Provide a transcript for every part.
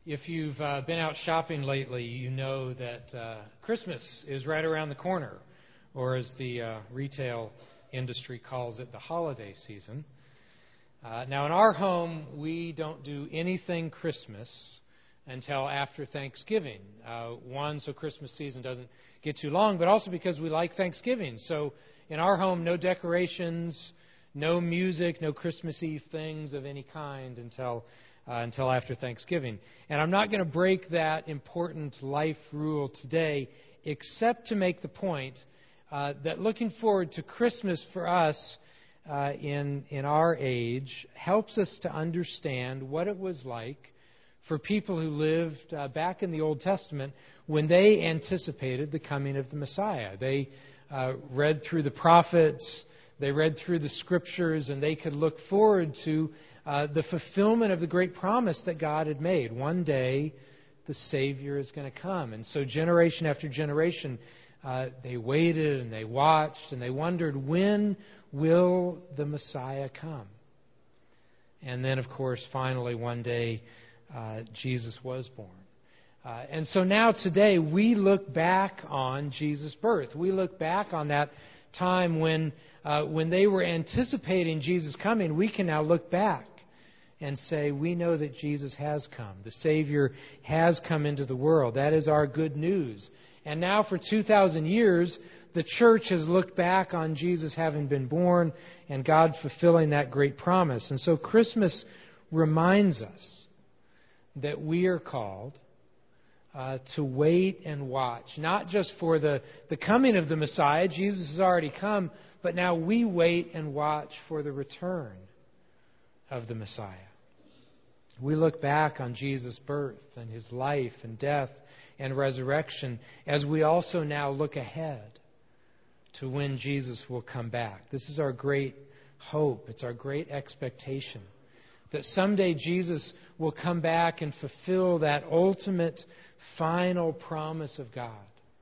If you've been out shopping lately, you know that Christmas is right around the corner, or as the retail industry calls it, the holiday season. Now, in our home, we don't do anything Christmas until after Thanksgiving. One, so Christmas season doesn't get too long, but also because we like Thanksgiving. So in our home, no decorations, no music, no Christmas Eve things of any kind until after Thanksgiving. And I'm not going to break that important life rule today, except to make the point that looking forward to Christmas for us in our age helps us to understand what it was like for people who lived back in the Old Testament when they anticipated the coming of the Messiah. They read through the prophets, they read through the Scriptures, and they could look forward to the fulfillment of the great promise that God had made. One day, the Savior is going to come. And so generation after generation, they waited and they watched and they wondered, when will the Messiah come? And then, of course, finally, one day, Jesus was born. And so now today, we look back on Jesus' birth. We look back on that time when they were anticipating Jesus coming. We can now look back and say, we know that Jesus has come. The Savior has come into the world. That is our good news. And now for 2,000 years, the church has looked back on Jesus having been born and God fulfilling that great promise. And so Christmas reminds us that we are called to wait and watch, not just for the coming of the Messiah. Jesus has already come, but now we wait and watch for the return of the Messiah. We look back on Jesus' birth and His life and death and resurrection as we also now look ahead to when Jesus will come back. This is our great hope. It's our great expectation that someday Jesus will come back and fulfill that ultimate, final promise of God.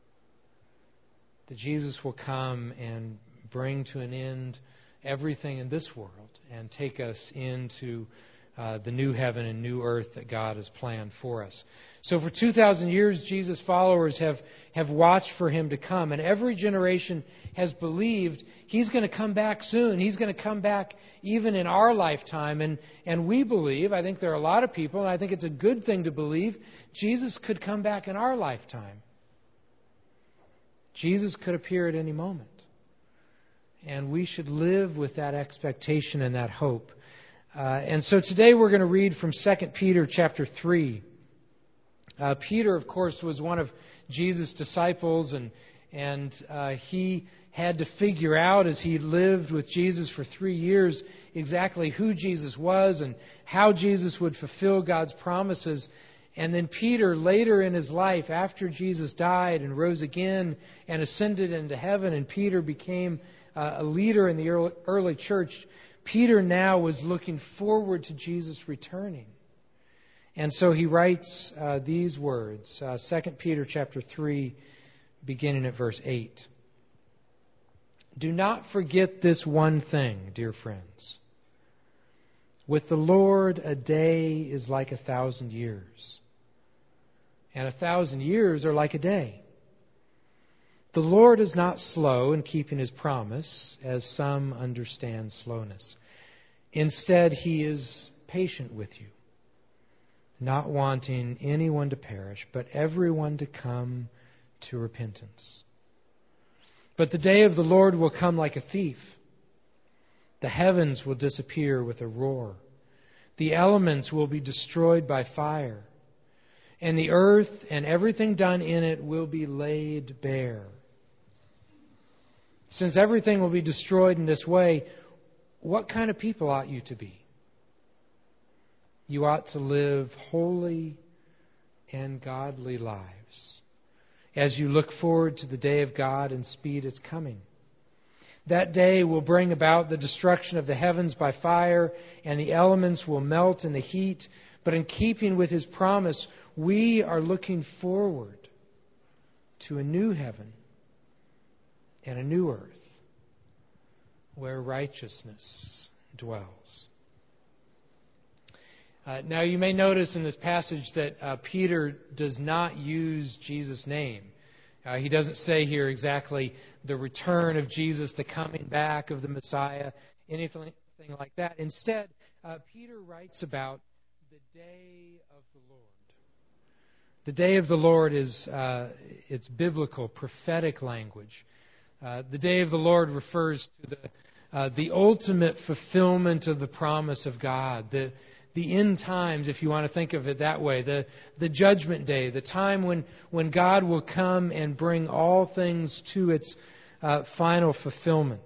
That Jesus will come and bring to an end everything in this world and take us into the new heaven and new earth that God has planned for us. So for 2,000 years, Jesus' followers have watched for Him to come. And every generation has believed He's going to come back soon. He's going to come back even in our lifetime. And we believe, I think there are a lot of people, and I think it's a good thing to believe, Jesus could come back in our lifetime. Jesus could appear at any moment. And we should live with that expectation and that hope. And so today we're going to read from 2 Peter chapter 3. Peter, of course, was one of Jesus' disciples, and he had to figure out as he lived with Jesus for 3 years exactly who Jesus was and how Jesus would fulfill God's promises. And then Peter, later in his life, after Jesus died and rose again and ascended into heaven, and Peter became a leader in the early church, Peter now was looking forward to Jesus returning. And so he writes these words, 2 Peter chapter 3, beginning at verse 8. Do not forget this one thing, dear friends. With the Lord, a day is like 1,000 years, and 1,000 years are like a day. The Lord is not slow in keeping His promise, as some understand slowness. Instead, He is patient with you, not wanting anyone to perish, but everyone to come to repentance. But the day of the Lord will come like a thief. The heavens will disappear with a roar. The elements will be destroyed by fire. And the earth and everything done in it will be laid bare. Since everything will be destroyed in this way, what kind of people ought you to be? You ought to live holy and godly lives as you look forward to the day of God and speed its coming. That day will bring about the destruction of the heavens by fire, and the elements will melt in the heat. But in keeping with His promise, we are looking forward to a new heaven and a new earth where righteousness dwells. Now, you may notice in this passage that Peter does not use Jesus' name. He doesn't say here exactly the return of Jesus, the coming back of the Messiah, anything like that. Instead, Peter writes about the day of the Lord. The day of the Lord is it's biblical, prophetic language. The day of the Lord refers to the ultimate fulfillment of the promise of God, the end times, if you want to think of it that way, the judgment day, the time when God will come and bring all things to its final fulfillment.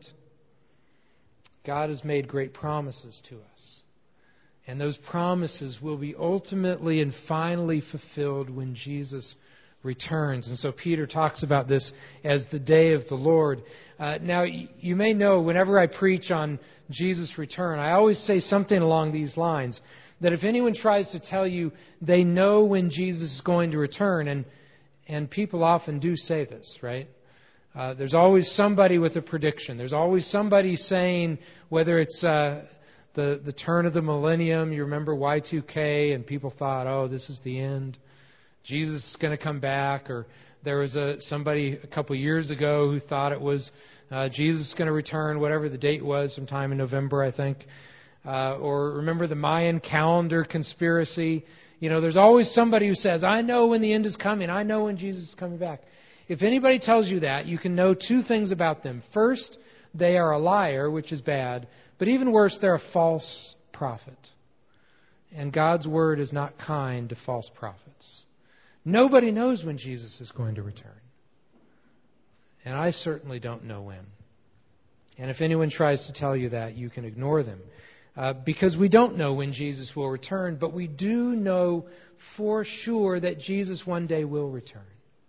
God has made great promises to us. And those promises will be ultimately and finally fulfilled when Jesus returns. And so Peter talks about this as the day of the Lord. Now, you may know whenever I preach on Jesus' return, I always say something along these lines, that if anyone tries to tell you they know when Jesus is going to return, and people often do say this, right? There's always somebody with a prediction. There's always somebody saying, whether it's the turn of the millennium, you remember Y2K, and people thought, oh, this is the end. Jesus is going to come back. Or there was somebody a couple years ago who thought it was Jesus is going to return, whatever the date was, sometime in November, I think. Or remember the Mayan calendar conspiracy. You know, there's always somebody who says, I know when the end is coming. I know when Jesus is coming back. If anybody tells you that, you can know two things about them. First, they are a liar, which is bad. But even worse, they're a false prophet. And God's word is not kind to false prophets. Nobody knows when Jesus is going to return. And I certainly don't know when. And if anyone tries to tell you that, you can ignore them. Because we don't know when Jesus will return, but we do know for sure that Jesus one day will return.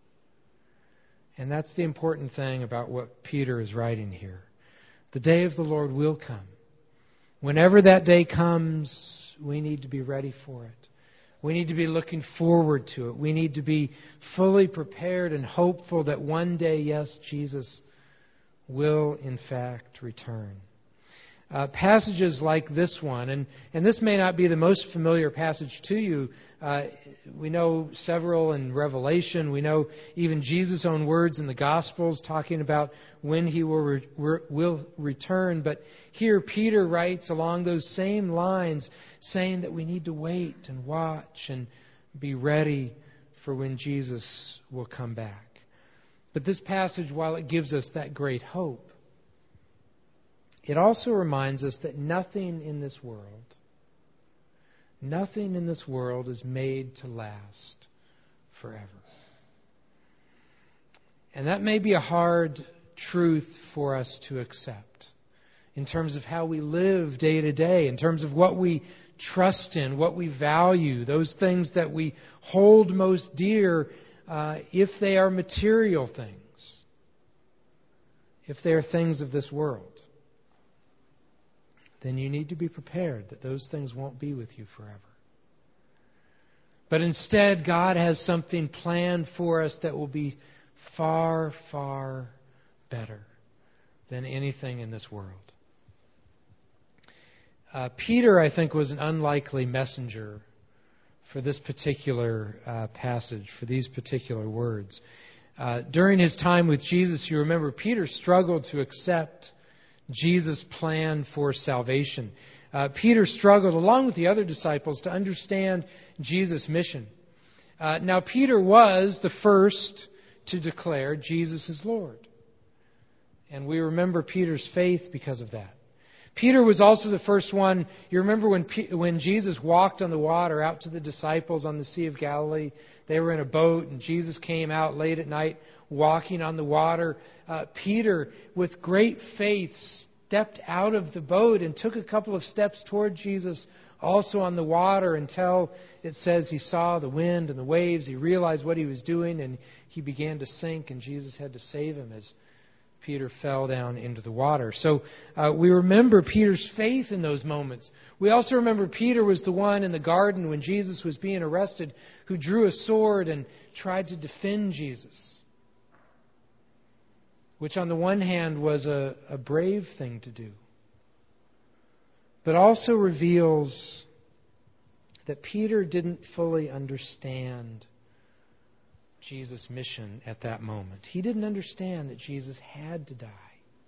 And that's the important thing about what Peter is writing here. The day of the Lord will come. Whenever that day comes, we need to be ready for it. We need to be looking forward to it. We need to be fully prepared and hopeful that one day, yes, Jesus will in fact return. Passages like this one, and this may not be the most familiar passage to you. We know several in Revelation. We know even Jesus' own words in the Gospels talking about when He will return. But here Peter writes along those same lines, saying that we need to wait and watch and be ready for when Jesus will come back. But this passage, while it gives us that great hope, it also reminds us that nothing in this world is made to last forever. And that may be a hard truth for us to accept in terms of how we live day to day, in terms of what we trust in, what we value, those things that we hold most dear, if they are material things, if they are things of this world. Then you need to be prepared that those things won't be with you forever. But instead, God has something planned for us that will be far, far better than anything in this world. Peter, I think, was an unlikely messenger for this particular passage, for these particular words. During his time with Jesus, you remember, Peter struggled to accept Jesus' plan for salvation. Peter struggled, along with the other disciples, to understand Jesus' mission. Now, Peter was the first to declare Jesus is Lord. And we remember Peter's faith because of that. Peter was also the first one. You remember when Jesus walked on the water out to the disciples on the Sea of Galilee? They were in a boat, and Jesus came out late at night walking on the water. Peter, with great faith, stepped out of the boat and took a couple of steps toward Jesus, also on the water, until it says he saw the wind and the waves. He realized what he was doing, and he began to sink, and Jesus had to save him as Peter fell down into the water. So we remember Peter's faith in those moments. We also remember Peter was the one in the garden when Jesus was being arrested who drew a sword and tried to defend Jesus, which on the one hand was a brave thing to do, but also reveals that Peter didn't fully understand Jesus' mission at that moment. He didn't understand that Jesus had to die.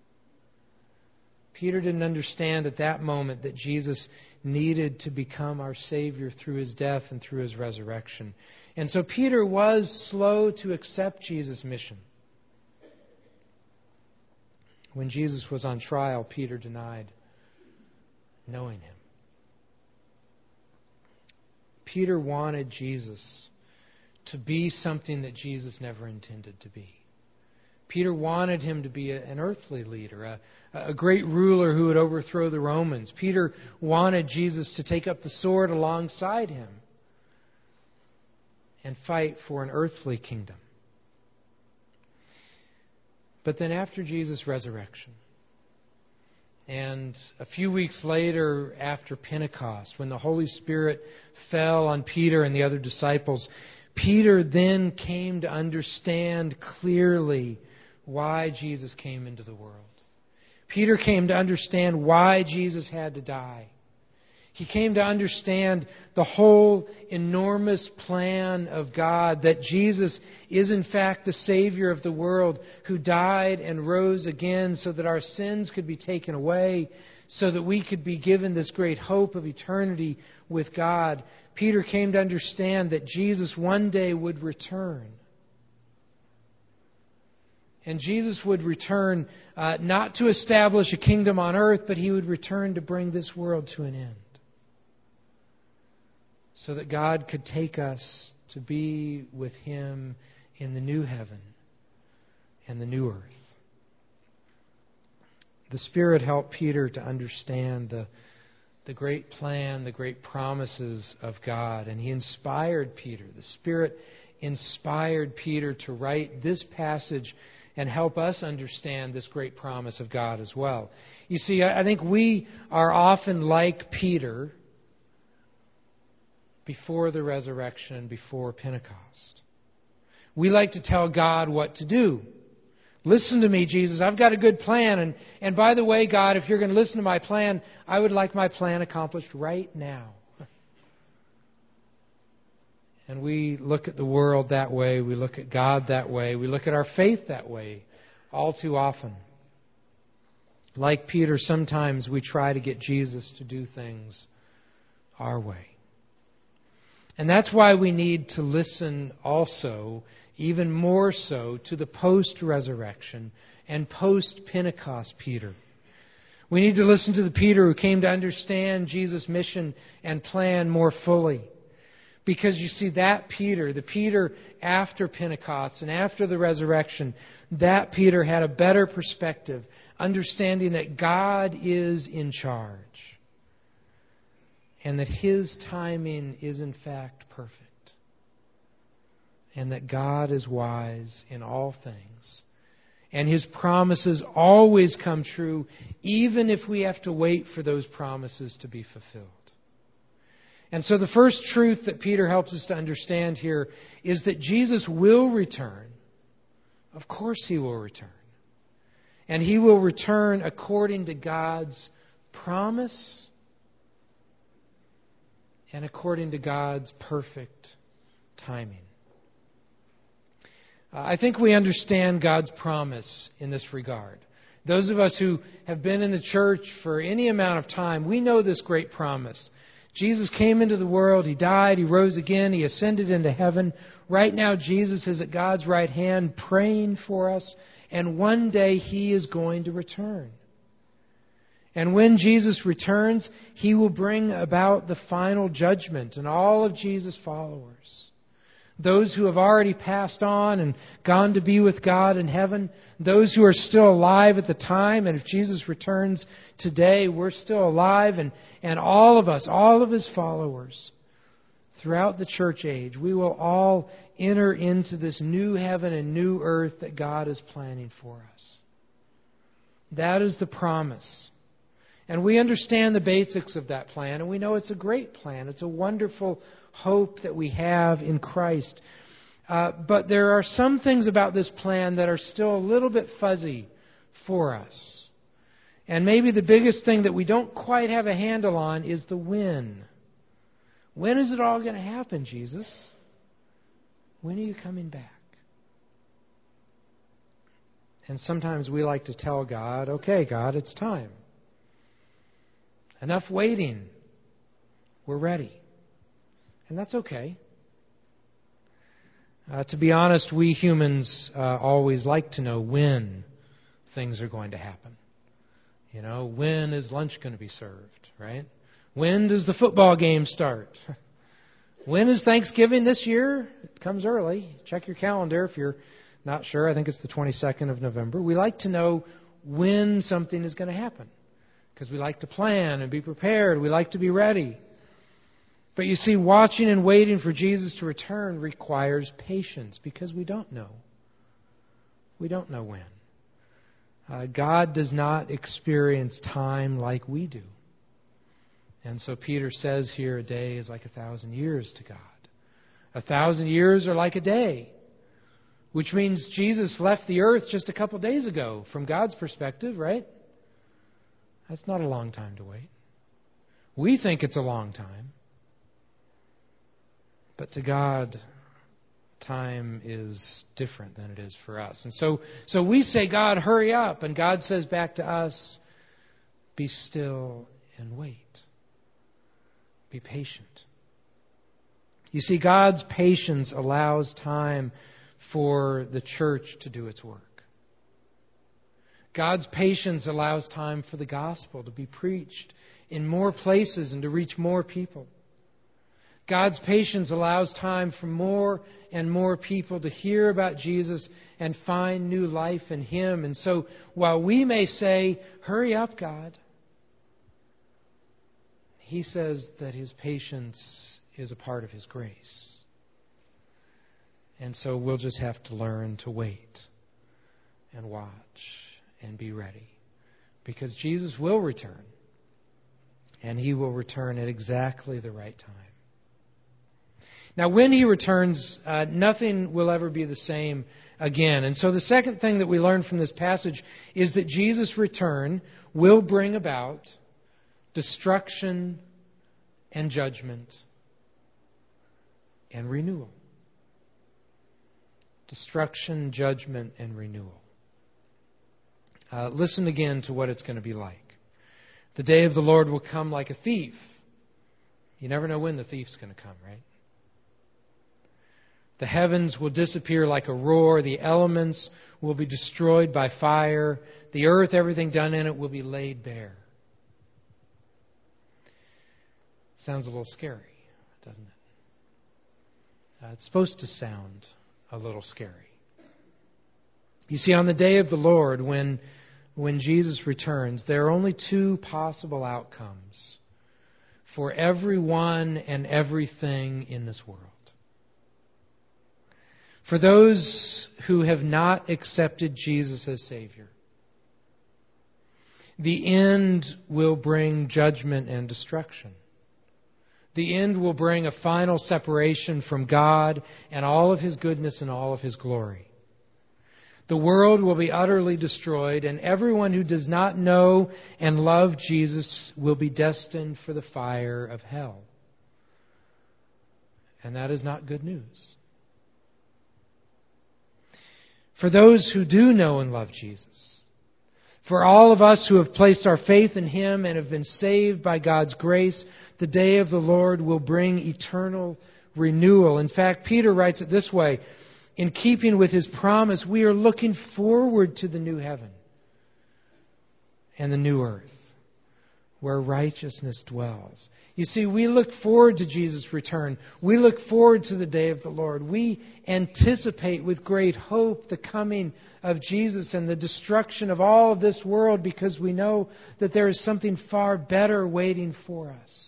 Peter didn't understand at that moment that Jesus needed to become our Savior through His death and through His resurrection. And so Peter was slow to accept Jesus' mission. When Jesus was on trial, Peter denied knowing Him. Peter wanted Jesus to be something that Jesus never intended to be. Peter wanted Him to be an earthly leader, a great ruler who would overthrow the Romans. Peter wanted Jesus to take up the sword alongside Him and fight for an earthly kingdom. But then after Jesus' resurrection, and a few weeks later after Pentecost, when the Holy Spirit fell on Peter and the other disciples, Peter then came to understand clearly why Jesus came into the world. Peter came to understand why Jesus had to die. He came to understand the whole enormous plan of God, that Jesus is in fact the Savior of the world, who died and rose again so that our sins could be taken away, so that we could be given this great hope of eternity with God. Peter came to understand that Jesus one day would return. And Jesus would return not to establish a kingdom on earth, but He would return to bring this world to an end, so that God could take us to be with Him in the new heaven and the new earth. The Spirit helped Peter to understand the great plan, the great promises of God. And He inspired Peter. The Spirit inspired Peter to write this passage and help us understand this great promise of God as well. You see, I think we are often like Peter before the resurrection, before Pentecost. We like to tell God what to do. Listen to me, Jesus. I've got a good plan. And by the way, God, if you're going to listen to my plan, I would like my plan accomplished right now. And we look at the world that way. We look at God that way. We look at our faith that way all too often. Like Peter, sometimes we try to get Jesus to do things our way. And that's why we need to listen also, even more so, to the post-resurrection and post-Pentecost Peter. We need to listen to the Peter who came to understand Jesus' mission and plan more fully. Because you see, that Peter, the Peter after Pentecost and after the resurrection, that Peter had a better perspective, understanding that God is in charge and that His timing is in fact perfect, and that God is wise in all things, and His promises always come true, even if we have to wait for those promises to be fulfilled. And so the first truth that Peter helps us to understand here is that Jesus will return. Of course He will return. And He will return according to God's promise and according to God's perfect timing. I think we understand God's promise in this regard. Those of us who have been in the church for any amount of time, we know this great promise. Jesus came into the world, He died, He rose again, He ascended into heaven. Right now, Jesus is at God's right hand praying for us, and one day He is going to return. And when Jesus returns, He will bring about the final judgment and all of Jesus' followers. Those who have already passed on and gone to be with God in heaven, those who are still alive at the time, and if Jesus returns today, we're still alive, and all of us, all of His followers, throughout the church age, we will all enter into this new heaven and new earth that God is planning for us. That is the promise. And we understand the basics of that plan, and we know it's a great plan. It's a wonderful hope that we have in Christ. But there are some things about this plan that are still a little bit fuzzy for us. And maybe the biggest thing that we don't quite have a handle on is the when. When is it all going to happen, Jesus? When are you coming back? And sometimes we like to tell God, okay, God, it's time. Enough waiting. We're ready. And that's okay. To be honest, we humans always like to know when things are going to happen. You know, when is lunch going to be served, right? When does the football game start? When is Thanksgiving this year? It comes early. Check your calendar if you're not sure. I think it's the 22nd of November. We like to know when something is going to happen because we like to plan and be prepared. We like to be ready. But you see, watching and waiting for Jesus to return requires patience because we don't know. We don't know when. God does not experience time like we do. And so Peter says here, a day is like 1,000 years to God. 1,000 years are like a day, which means Jesus left the earth just a couple days ago from God's perspective, right? That's not a long time to wait. We think it's a long time. But to God, time is different than it is for us. And so we say, God, hurry up. And God says back to us, be still and wait. Be patient. You see, God's patience allows time for the church to do its work. God's patience allows time for the gospel to be preached in more places and to reach more people. God's patience allows time for more and more people to hear about Jesus and find new life in Him. And so while we may say, hurry up, God, He says that His patience is a part of His grace. And so we'll just have to learn to wait and watch and be ready. Because Jesus will return. And He will return at exactly the right time. Now, when He returns, nothing will ever be the same again. And so the second thing that we learn from this passage is that Jesus' return will bring about destruction and judgment and renewal. Destruction, judgment, and renewal. Listen again to what it's going to be like. The day of the Lord will come like a thief. You never know when the thief's going to come, right? The heavens will disappear like a roar. The elements will be destroyed by fire. The earth, everything done in it, will be laid bare. Sounds a little scary, doesn't it? It's supposed to sound a little scary. You see, on the day of the Lord, when Jesus returns, there are only two possible outcomes for everyone and everything in this world. For those who have not accepted Jesus as Savior, the end will bring judgment and destruction. The end will bring a final separation from God and all of His goodness and all of His glory. The world will be utterly destroyed, and everyone who does not know and love Jesus will be destined for the fire of hell. And that is not good news. For those who do know and love Jesus, for all of us who have placed our faith in Him and have been saved by God's grace, the day of the Lord will bring eternal renewal. In fact, Peter writes it this way, in keeping with his promise, we are looking forward to the new heaven and the new earth, where righteousness dwells. You see, we look forward to Jesus' return. We look forward to the day of the Lord. We anticipate with great hope the coming of Jesus and the destruction of all of this world because we know that there is something far better waiting for us.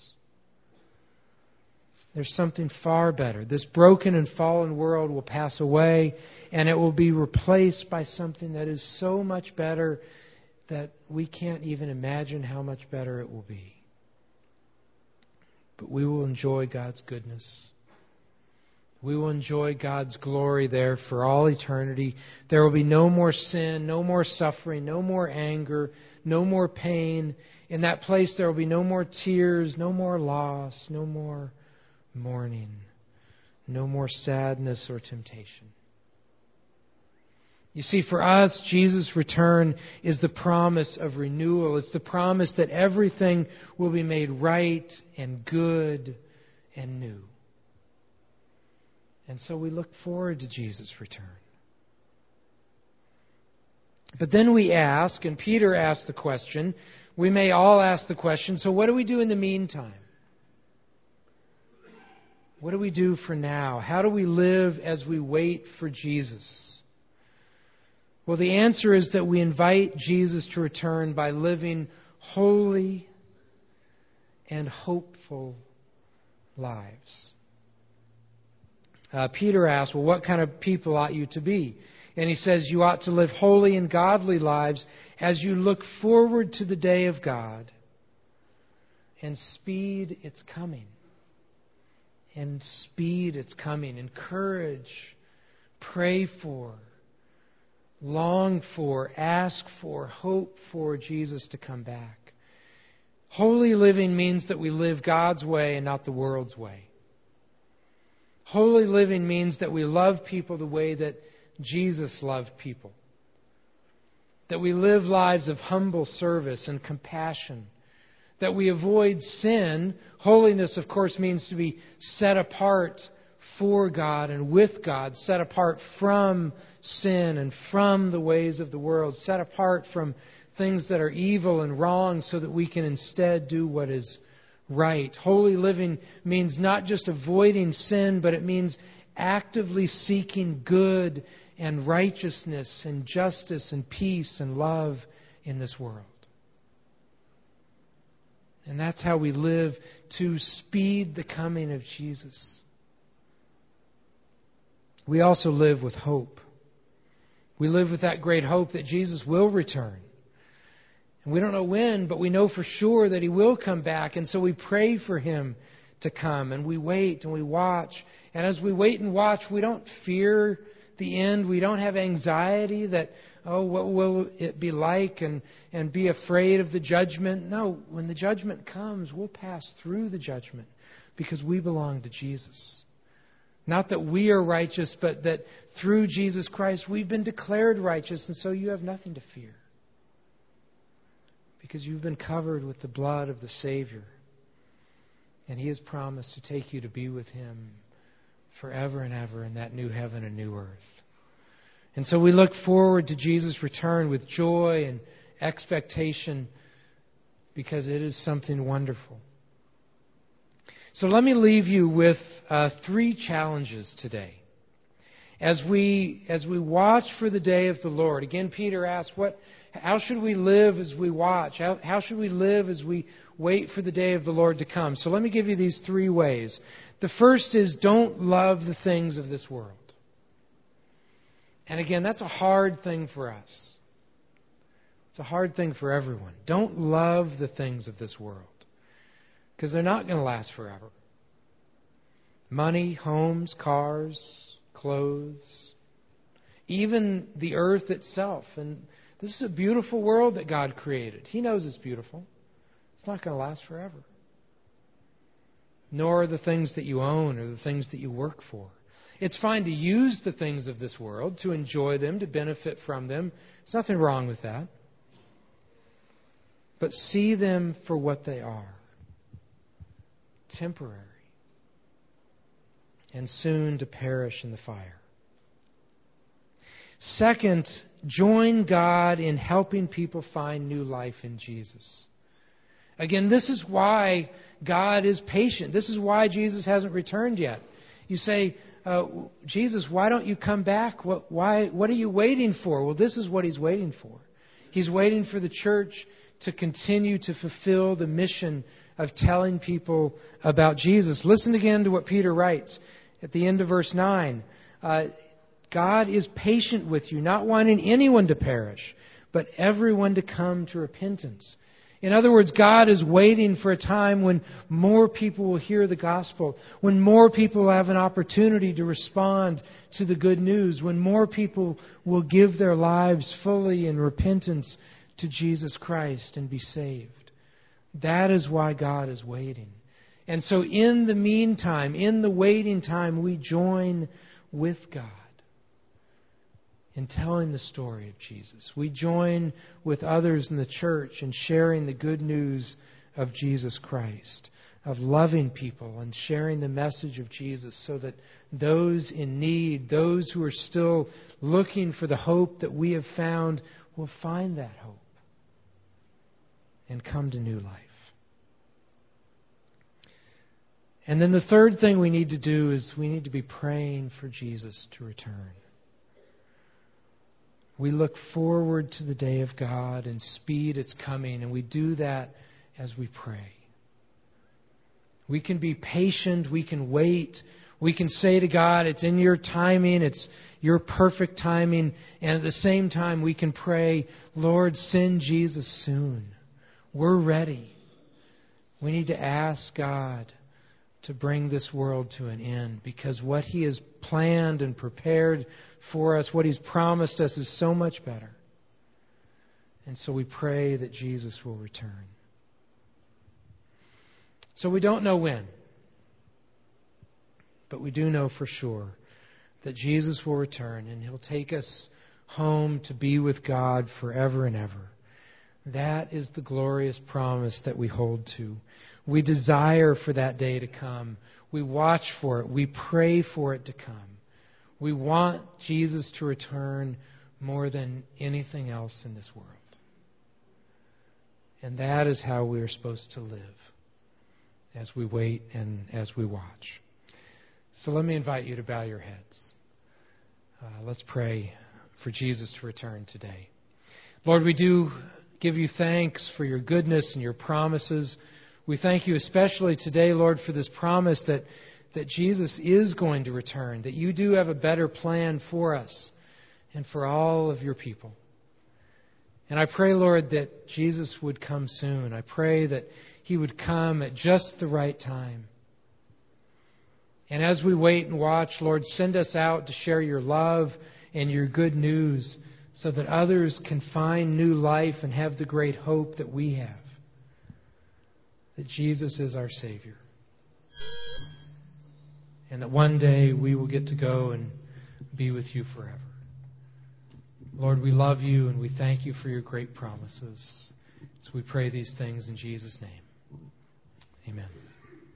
There's something far better. This broken and fallen world will pass away and it will be replaced by something that is so much better that we can't even imagine how much better it will be. But we will enjoy God's goodness. We will enjoy God's glory there for all eternity. There will be no more sin, no more suffering, no more anger, no more pain. In that place there will be no more tears, no more loss, no more mourning, no more sadness or temptation. You see, for us, Jesus' return is the promise of renewal. It's the promise that everything will be made right and good and new. And so we look forward to Jesus' return. But then we ask, and Peter asked the question, we may all ask the question, so what do we do in the meantime? What do we do for now? How do we live as we wait for Jesus? Well, the answer is that we invite Jesus to return by living holy and hopeful lives. Peter asked, well, what kind of people ought you to be? And he says, you ought to live holy and godly lives as you look forward to the day of God and speed its coming. And speed its coming. Encourage, pray for, long for, ask for, hope for Jesus to come back. Holy living means that we live God's way and not the world's way. Holy living means that we love people the way that Jesus loved people. That we live lives of humble service and compassion. That we avoid sin. Holiness, of course, means to be set apart for God and with God. Set apart from sin and from the ways of the world. Set apart from things that are evil and wrong so that we can instead do what is right. Holy living means not just avoiding sin, but it means actively seeking good and righteousness and justice and peace and love in this world. And that's how we live to speed the coming of Jesus. We also live with hope. We live with that great hope that Jesus will return. And we don't know when, but we know for sure that He will come back. And so we pray for Him to come. And we wait and we watch. And as we wait and watch, we don't fear the end. We don't have anxiety that, oh, what will it be like? And be afraid of the judgment. No, when the judgment comes, we'll pass through the judgment because we belong to Jesus. Not that we are righteous, but that through Jesus Christ we've been declared righteous. And so you have nothing to fear. Because you've been covered with the blood of the Savior. And He has promised to take you to be with Him forever and ever in that new heaven and new earth. And so we look forward to Jesus' return with joy and expectation because it is something wonderful. So let me leave you with 3 challenges today. As we watch for the day of the Lord. Again, Peter asked, how should we live as we watch? How should we live as we wait for the day of the Lord to come? So let me give you these 3 ways. The first is don't love the things of this world. And again, that's a hard thing for us. It's a hard thing for everyone. Don't love the things of this world. Because they're not going to last forever. Money, homes, cars, clothes, even the earth itself. And this is a beautiful world that God created. He knows it's beautiful. It's not going to last forever. Nor are the things that you own or the things that you work for. It's fine to use the things of this world, to enjoy them, to benefit from them. There's nothing wrong with that. But see them for what they are. Temporary. And soon to perish in the fire. Second, join God in helping people find new life in Jesus. Again, this is why God is patient. This is why Jesus hasn't returned yet. You say, Jesus, why don't you come back? What are you waiting for? Well, this is what He's waiting for. He's waiting for the church to continue to fulfill the mission of telling people about Jesus. Listen again to what Peter writes at the end of verse 9. God is patient with you, not wanting anyone to perish, but everyone to come to repentance. In other words, God is waiting for a time when more people will hear the gospel, when more people will have an opportunity to respond to the good news, when more people will give their lives fully in repentance to Jesus Christ and be saved. That is why God is waiting. And so in the meantime, in the waiting time, we join with God in telling the story of Jesus. We join with others in the church in sharing the good news of Jesus Christ, of loving people and sharing the message of Jesus so that those in need, those who are still looking for the hope that we have found, will find that hope and come to new life. And then the third thing we need to do is we need to be praying for Jesus to return. We look forward to the day of God and speed its coming, and we do that as we pray. We can be patient, we can wait, we can say to God, it's in your timing, it's your perfect timing, and at the same time we can pray, Lord, send Jesus soon. We're ready. We need to ask God to bring this world to an end, because what He has planned and prepared for us, what He's promised us, is so much better. And so we pray that Jesus will return. So we don't know when, but we do know for sure that Jesus will return and He'll take us home to be with God forever and ever. That is the glorious promise that we hold to. We desire for that day to come. We watch for it. We pray for it to come. We want Jesus to return more than anything else in this world. And that is how we are supposed to live as we wait and as we watch. So let me invite you to bow your heads. Let's pray for Jesus to return today. Lord, we do give you thanks for your goodness and your promises. We thank you especially today, Lord, for this promise that Jesus is going to return, that you do have a better plan for us and for all of your people. And I pray, Lord, that Jesus would come soon. I pray that He would come at just the right time. And as we wait and watch, Lord, send us out to share your love and your good news so that others can find new life and have the great hope that we have. That Jesus is our Savior. And that one day we will get to go and be with you forever. Lord, we love you and we thank you for your great promises. So we pray these things in Jesus' name. Amen.